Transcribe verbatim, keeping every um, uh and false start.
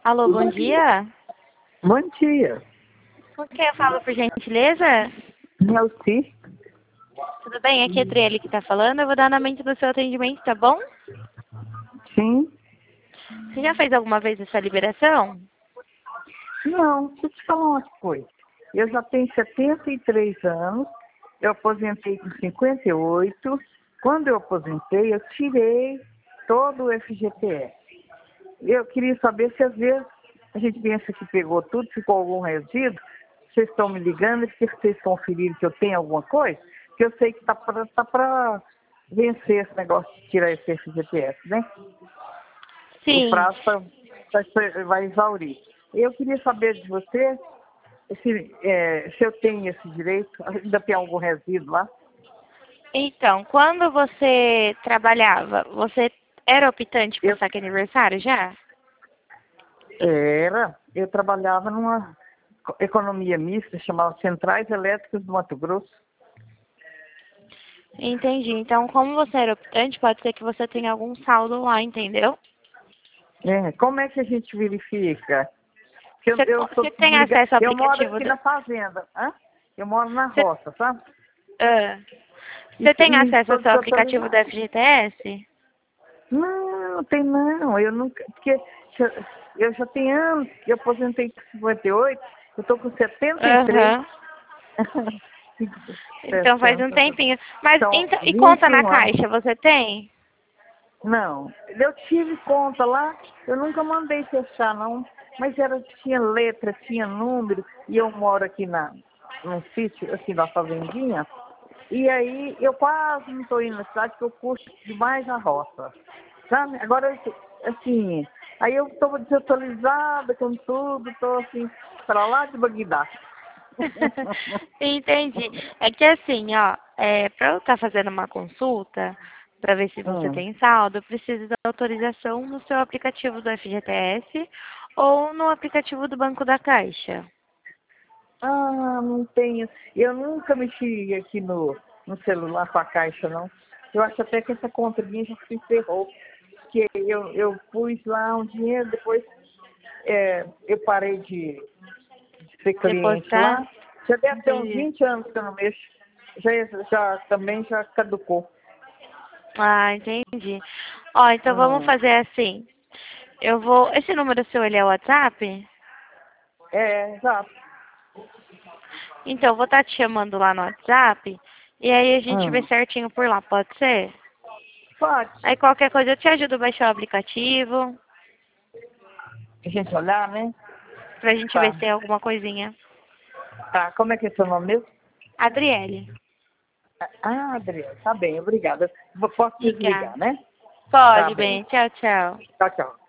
Alô, bom dia. Bom dia. Com quem eu falo, por gentileza? Nelci? Tudo bem? Aqui é a Adriele que tá falando. Eu vou dar na mente do seu atendimento, tá bom? Sim. Você já fez alguma vez essa liberação? Não, deixa eu te falar uma coisa. Eu já tenho setenta e três anos, eu aposentei com cinquenta e oito. Quando eu aposentei, eu tirei todo o F G T S. Eu queria saber se às vezes a gente pensa que pegou tudo, ficou algum resíduo. Vocês estão me ligando porque vocês conferiram que eu tenho alguma coisa? Que eu sei que está para tá para vencer esse negócio de tirar esse F G T S, né? O Sim. prazo tá, tá, vai exaurir. Eu queria saber de você se, é, se eu tenho esse direito, ainda tem algum resíduo lá? Então, quando você trabalhava, você era optante por Eu, saque aniversário já? era, eu trabalhava numa economia mista, chamada Centrais Elétricas do Mato Grosso. Entendi. Então, como você era optante, pode ser que você tenha algum saldo lá, entendeu? É, como é que a gente verifica? Que Eu, Você, eu, sou você tem desligada. acesso ao Eu moro aplicativo aqui do... na fazenda, hã? Eu moro na Você, roça, sabe? ah, E você tem acesso ao estou seu aplicativo do desatualizada. F G T S? Não, não tem não. Eu nunca. Porque já- eu já tenho anos, eu aposentei com cinquenta e oito, eu estou com setenta e três. Aham. Então faz um sessenta. tempinho. Mas São então, e vinte conta e na um anos. caixa, você tem? Não, eu tive conta lá, eu nunca mandei fechar não, mas era, tinha letra, tinha número, e eu moro aqui na, num sítio, aqui na fazendinha, e aí eu quase não estou indo na cidade, porque eu curto demais a roça, sabe? Agora, assim, aí eu estou desatualizada com tudo, estou assim, para lá de Bagdá. Entendi. É que assim, ó, é, para eu estar fazendo uma consulta, para ver se você Hum. tem saldo, eu preciso da autorização no seu aplicativo do F G T S ou no aplicativo do Banco da Caixa. Ah, não tenho. Eu nunca mexi aqui no, no celular com a caixa, não. Eu acho até que essa conta minha já se encerrou. Porque eu, eu pus lá um dinheiro, depois é, eu parei de, de ser cliente Depositar? lá. Já deve ter uns Entendi. vinte anos que eu não mexo. Já, já, também já caducou. Ah, entendi. Ó, então vamos Hum. fazer assim. Eu vou. Esse número seu, ele é o WhatsApp? É, exato. Então, eu vou estar te chamando lá no WhatsApp e aí a gente vê Hum. certinho por lá, pode ser? Pode. Aí qualquer coisa eu te ajudo a baixar o aplicativo, A gente olhar, né? pra gente ver Tá. se tem alguma coisinha. Tá. Como é que é seu nome mesmo? Adriele. Ah, Adriana, tá bem, obrigada. Posso Ligar. desligar, né? Tá Pode, bem. bem. Tchau, tchau. Tchau, tchau.